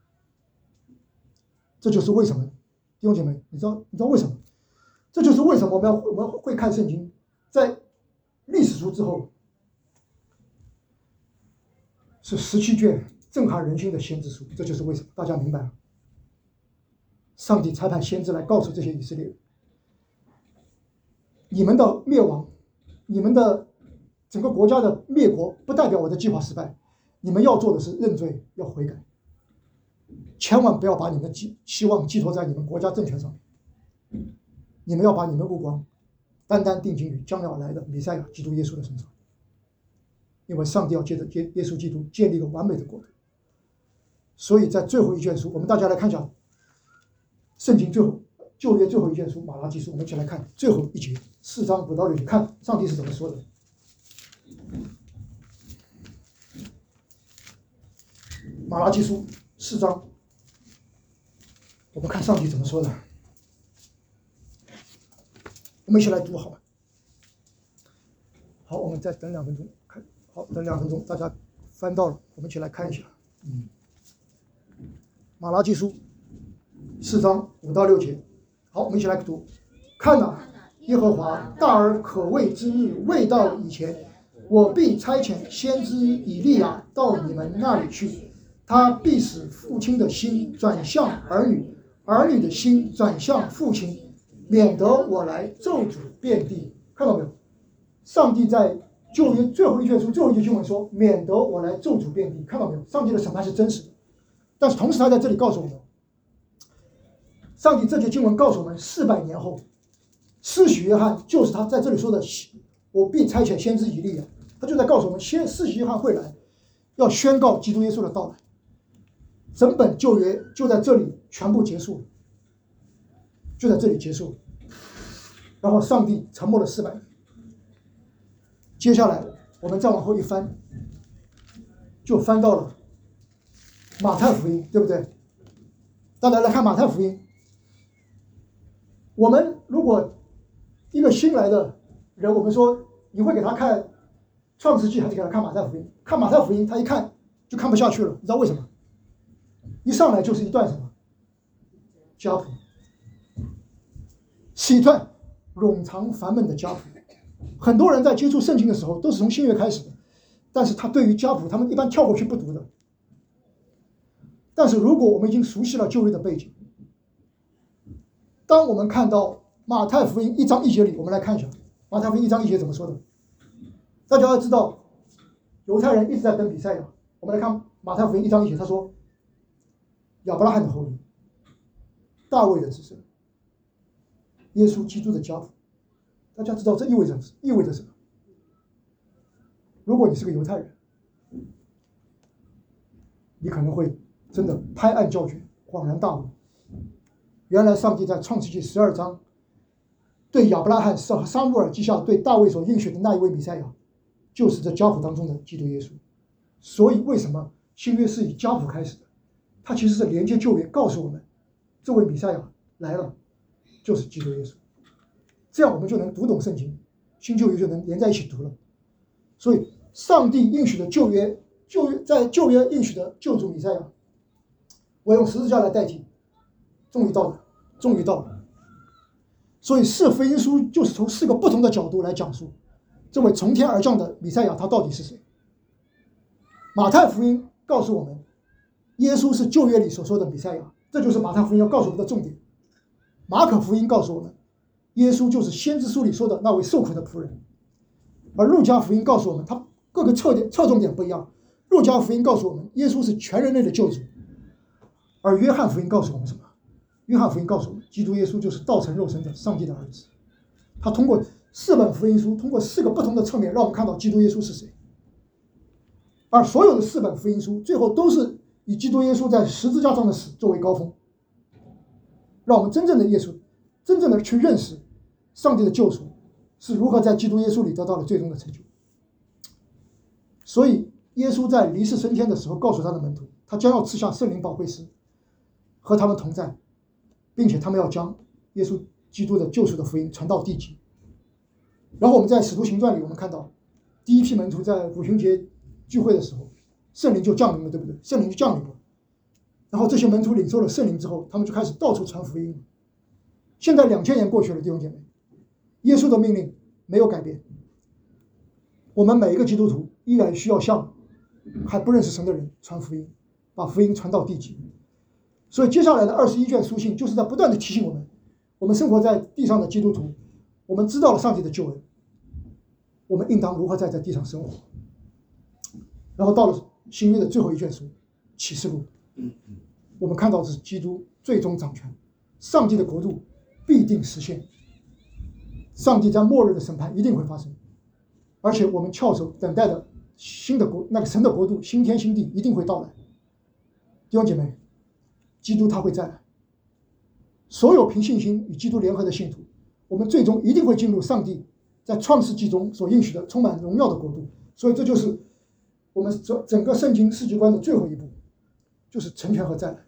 这就是为什么，弟兄姐妹，你知道为什么？这就是为什么我们会看圣经，在历史书之后是17卷震撼人心的先知书，这就是为什么。大家明白了？上帝差派先知来告诉这些以色列人，你们的灭亡，你们的整个国家的灭国，不代表我的计划失败，你们要做的是认罪，要悔改，千万不要把你们的希望寄托在你们国家政权上面，你们要把你们的目光单单定睛于将要来的弥赛亚基督耶稣的身上，因为上帝要借着耶稣基督建立一个完美的国度。所以在最后一卷书，我们大家来看一下圣经旧约最后一卷书马拉基书，我们一起来看最后一节4章5到6节，看上帝是怎么说的。马拉基书4章，我们看上帝怎么说的。我们一起来读好吗？好，我们再等2分钟，好，等2分钟，大家翻到了，我们一起来看一下。马拉基书4章5到6节，好，我们一起来读。看哪，耶和华大而可畏之日未到以前，我必差遣先知以利亚到你们那里去，他必使父亲的心转向儿女，儿女的心转向父亲，免得我来咒诅遍地。看到没有？上帝在旧约最后一卷书最后一节经文说，免得我来咒诅遍地。看到没有？上帝的审判是真实的，但是同时他在这里告诉我们，上帝这节经文告诉我们，400年后，施洗约翰就是他在这里说的，我必差遣先知以利亚，他就在告诉我们，施洗约翰会来，要宣告基督耶稣的到来。整本旧约就在这里全部结束了，就在这里结束了。然后上帝沉默了400年。接下来我们再往后一翻，就翻到了马太福音，对不对？大家来看马太福音。我们如果一个新来的人，我们说你会给他看创世纪还是给他看马太福音？看马太福音他一看就看不下去了，你知道为什么？一上来就是一段什么家谱，是一段冗长烦闷的家谱。很多人在接触圣经的时候都是从新约开始的，但是他对于家谱他们一般跳过去不读的。但是如果我们已经熟悉了旧约的背景，当我们看到马太福音1章1节里，我们来看一下马太福音1章1节怎么说的。大家要知道，犹太人一直在等弥赛亚。我们来看马太福音1章1节，他说亚伯拉罕的后裔，大卫的子孙，耶稣基督的家谱。大家知道这意味着什么？如果你是个犹太人，你可能会真的拍案叫绝，恍然大悟。原来上帝在创世纪12章对亚伯拉罕和撒母耳记下对大卫所应许的那一位弥赛亚，就是这家谱当中的基督耶稣。所以为什么新约是以家谱开始的？它其实是连接旧约，告诉我们这位弥赛亚来了，就是基督耶稣。这样我们就能读懂圣经，新旧约就能连在一起读了。所以上帝应许的在旧约应许的救主弥赛亚，我用十字架来代替，终于到了。所以4福音书就是从4个不同的角度来讲述这位从天而降的弥赛亚他到底是谁。马太福音告诉我们，耶稣是旧约里所说的弥赛亚，这就是马太福音要告诉我们的重点。马可福音告诉我们，耶稣就是先知书里说的那位受苦的仆人。而路加福音告诉我们，他各个侧重点不一样。路加福音告诉我们，耶稣是全人类的救主。而约翰福音告诉我们什么？约翰福音告诉我们，基督耶稣就是道成肉身的上帝的儿子。他通过4本福音书，通过4个不同的侧面，让我们看到基督耶稣是谁。而所有的4本福音书最后都是以基督耶稣在十字架上的死作为高峰，让我们真正的去认识上帝的救赎是如何在基督耶稣里得到了最终的成就。 所以耶稣在离世升天的时候告诉他的门徒，他将要赐下圣灵保惠师和他们同在，并且他们要将耶稣基督的救赎的福音传到地极。然后我们在使徒行传里我们看到第一批门徒在五旬节聚会的时候，圣灵就降临了，对不对？圣灵就降临了，然后这些门徒领受了圣灵之后，他们就开始到处传福音。现在2000年过去了，弟兄姐妹，耶稣的命令没有改变，我们每一个基督徒依然需要向还不认识神的人传福音，把福音传到地极。所以接下来的21卷书信就是在不断的提醒我们，我们生活在地上的基督徒，我们知道了上帝的救恩，我们应当如何在地上生活。然后到了新约的最后一卷书启示录，我们看到的是基督最终掌权，上帝的国度必定实现，上帝在末日的审判一定会发生，而且我们翘首等待的新的国，那个神的国度新天新地一定会到来。弟兄姐妹，基督他会再来，所有凭信心与基督联合的信徒，我们最终一定会进入上帝在创世纪中所应许的充满荣耀的国度。所以这就是我们整个圣经世界观的最后一步，就是成全和再来。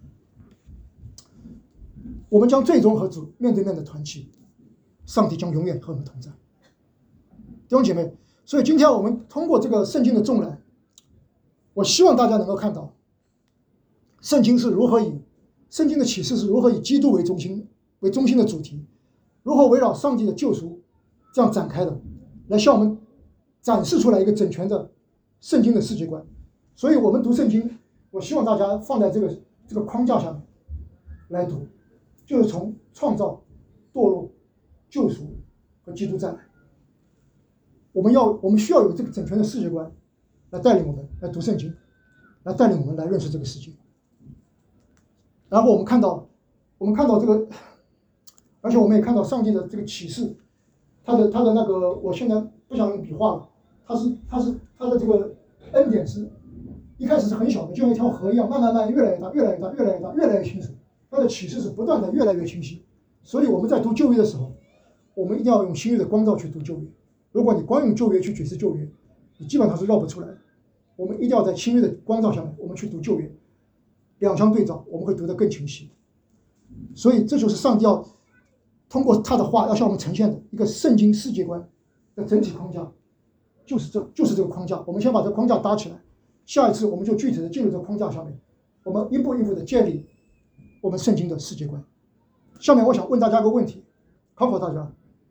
我们将最终和主面对面的团契，上帝将永远和我们同在。弟兄姐妹，所以今天我们通过这个圣经的纵览，我希望大家能够看到圣经的启示是如何以基督为中心的主题，如何围绕上帝的救赎这样展开的，来向我们展示出来一个整全的圣经的世界观。所以我们读圣经，我希望大家放在这个框架下面来读，就是从创造、堕落、救赎和基督再来。我们需要有这个整全的世界观来带领我们来读圣经，来带领我们来认识这个世界。然后我们看到这个，而且我们也看到上帝的这个启示，他的那个，我现在不想用笔画了，他的这个恩典是一开始是很小的，就像一条河一样，慢慢越来越大，越来越大，越来越大，越来越清楚。他的启示是不断的越来越清晰。所以我们在读旧约的时候，我们一定要用新约的光照去读旧约。如果你光用旧约去解释旧约，你基本上是绕不出来的。我们一定要在新约的光照下面，我们去读旧约，两相对照，我们会读得更清晰。所以这就是上帝要通过他的话要向我们呈现的一个圣经世界观的整体框架，就是这个框架。我们先把这个框架搭起来，下一次我们就具体的进入这个框架下面，我们一步一步的建立我们圣经的世界观。下面我想问大家一个问题，考考大家，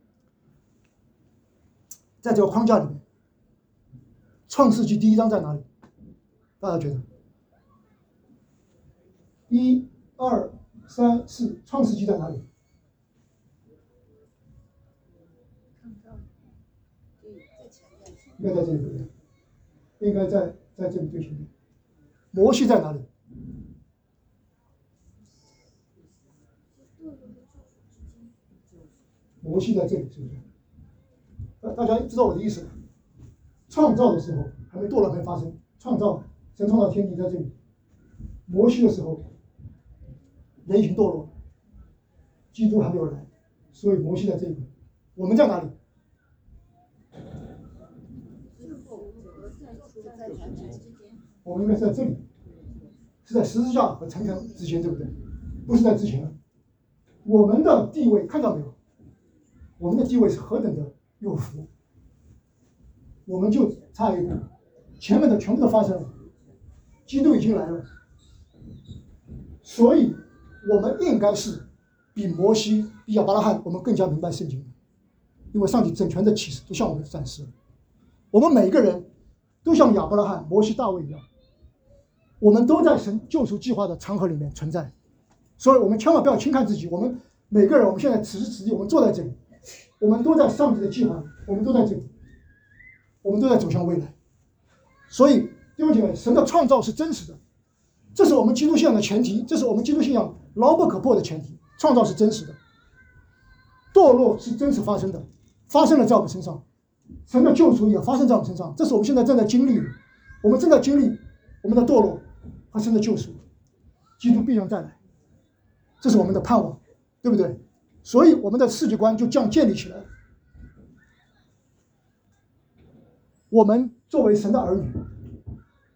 在这个框架里面，创世纪第1章在哪里？大家觉得？1、2、3、4，创世纪在哪里？应该在这里对不对？应该在这里最前面。摩西在哪里？摩西在这里，是不是？大家知道我的意思吗？创造的时候还没堕落还没发生，神创造天地在这里。摩西的时候，人已经堕落，基督还没有来，所以摩西在这里。我们在哪里？我们应该是在这里，是在十字架和城墙之间，对不对？不是在之前。我们的地位看到没有？我们的地位是何等的有福，我们就差一步，前面的全部都发生了，基督已经来了，所以我们应该是比摩西、比亚伯拉罕，我们更加明白圣经，因为上帝整全的启示都向我们展示了。我们每一个人都像亚伯拉罕、摩西、大卫一样，我们都在神救赎计划的长河里面存在，所以我们千万不要轻看自己。我们每个人，我们现在此时此地，我们坐在这里，我们都在上帝的计划里，我们都在这里，我们都在走向未来。所以弟兄姐妹，神的创造是真实的，这是我们基督信仰的前提，这是我们基督信仰牢不可破的前提。创造是真实的，堕落是真实发生的，发生了在我们身上，神的救赎也发生在我们身上，这是我们现在正在经历的。我们正在经历我们的堕落和神的救赎，基督必将再来，这是我们的盼望，对不对？所以我们的世界观就这样建立起来了。我们作为神的儿女，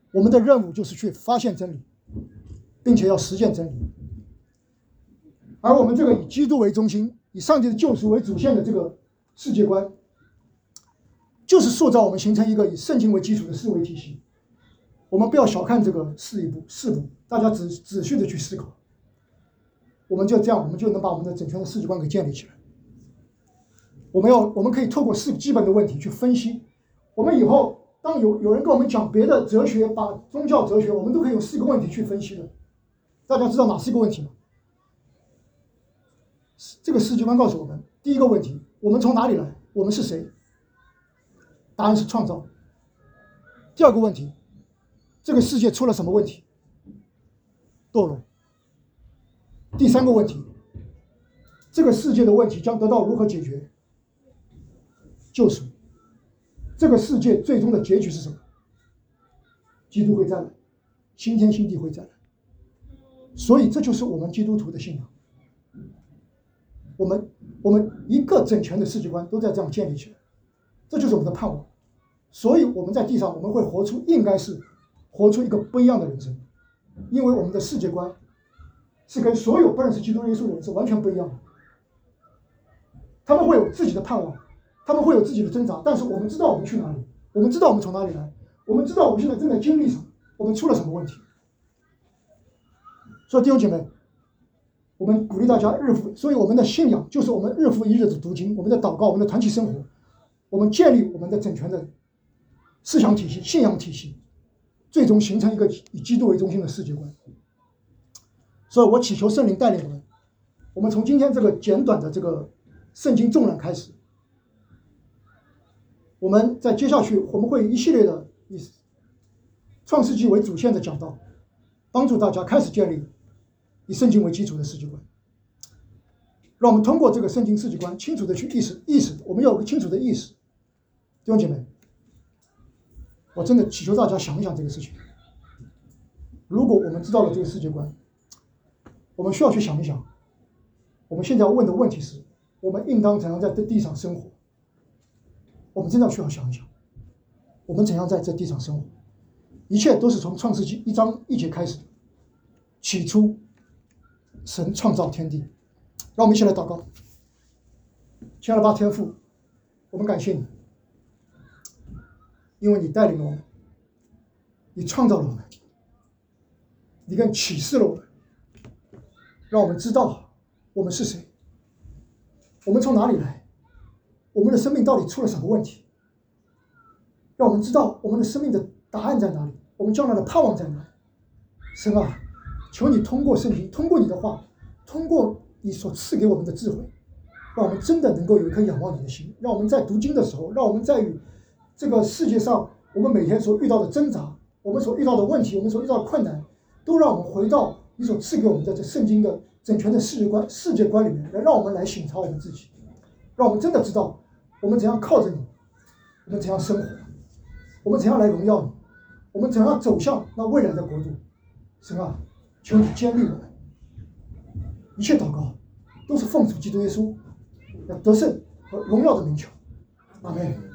我们的任务就是去发现真理，并且要实践真理。而我们这个以基督为中心、以上帝的救赎为主线的这个世界观，就是塑造我们形成一个以圣经为基础的思维体系。我们不要小看这个四步，大家仔细的去思考，我们就这样，我们就能把我们的整全的世界观给建立起来。我们可以透过4个基本的问题去分析。我们以后当有人跟我们讲别的哲学，把宗教哲学，我们都可以用4个问题去分析的。大家知道哪4个问题吗？这个世界观告诉我们，第一个问题，我们从哪里来？我们是谁？答案是创造。第二个问题，这个世界出了什么问题？堕落。第三个问题，这个世界的问题将得到如何解决？救赎。这个世界最终的结局是什么？基督会再来，新天新地会再来。所以这就是我们基督徒的信仰。我们一个整全的世界观都在这样建立起来，这就是我们的盼望。所以我们在地上，我们会应该是活出一个不一样的人生，因为我们的世界观是跟所有不认识基督耶稣的人是完全不一样的。他们会有自己的盼望，他们会有自己的挣扎，但是我们知道我们去哪里，我们知道我们从哪里来，我们知道我们现在正在经历什么，我们出了什么问题。所以弟兄姐妹，我们鼓励大家所以我们的信仰就是我们日复一日的读经，我们的祷告，我们的团契生活，我们建立我们的整全的思想体系、信仰体系，最终形成一个以基督为中心的世界观。所以我祈求圣灵带领我们从今天这个简短的这个圣经纵览开始，我们在接下去我们会一系列的以创世纪为主线的讲道，帮助大家开始建立以圣经为基础的世界观。让我们通过这个圣经世界观清楚的去意识，我们要有个清楚的意识。弟兄姐妹，我真的祈求大家想一想这个事情。如果我们知道了这个世界观，我们需要去想一想，我们现在要问的问题是，我们应当怎样在这地上生活？我们真的需要想一想，我们怎样在这地上生活？一切都是从创世纪1章1节开始的。起初，神创造天地。让我们一起来祷告。亲爱的爸天父，我们感谢你，因为你带领了我们，你创造了我们，你更启示了我们，让我们知道我们是谁，我们从哪里来，我们的生命到底出了什么问题，让我们知道我们的生命的答案在哪里，我们将来的盼望在哪里。神啊，求你通过圣经，通过你的话，通过你所赐给我们的智慧，让我们真的能够有一颗仰望你的心，让我们在读经的时候，让我们在与这个世界上我们每天所遇到的挣扎，我们所遇到的问题，我们所遇到的困难，都让我们回到你所赐给我们的这圣经的整全的世界观里面，让我们来省察我们自己，让我们真的知道我们怎样靠着你，我们怎样生活，我们怎样来荣耀你，我们怎样走向那未来的国度。神啊，求你坚立我们，一切祷告都是奉主基督耶稣得胜和荣耀的名求，阿们。